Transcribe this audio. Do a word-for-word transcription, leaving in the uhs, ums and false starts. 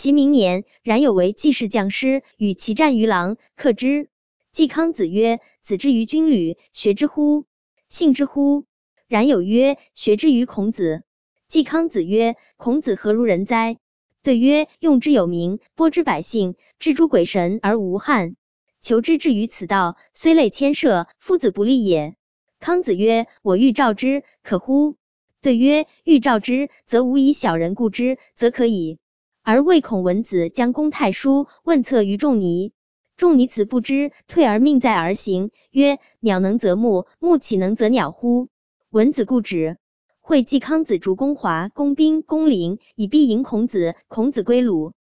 其明年，冉有为季氏将师，与其战于狼，克之。季康子曰：子之于军旅，学之乎？信之乎？冉有曰：学之于孔子。季康子曰：孔子何如人哉？对曰：用之有名，播之百姓，治诸鬼神而无憾。求之至于此道，虽累千涉，夫子不立也。康子曰：我欲召之，可乎？对曰：欲召之，则无以小人顾之，则可以。而谓孔文子将公太叔，问策于仲尼。仲尼辞不知，退而命在而行，曰：鸟能择木，木岂能择鸟乎？文子固止。会季康子逐公华、公宾、公陵，以逼迎孔子。孔子归鲁。